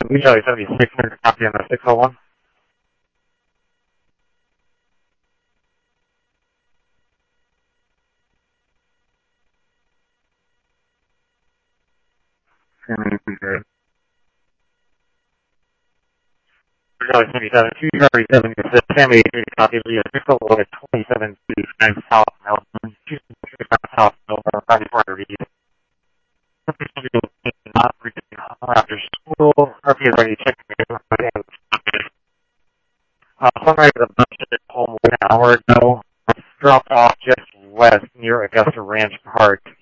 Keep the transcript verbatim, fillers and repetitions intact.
We Charlie seventy-six, copy on the six oh one. Charlie seventy-seven, two Charlie seventy-six, Sammy eighty-three, copy Leo six oh one at twenty-seven two nine South Melbourne, two sixty-five South Melbourne, ninety-four review. Not reaching after school, R P is already checking in. Uh, Sunrise is a bunch of home one hour ago. Dropped off just west near Augusta Ranch Park.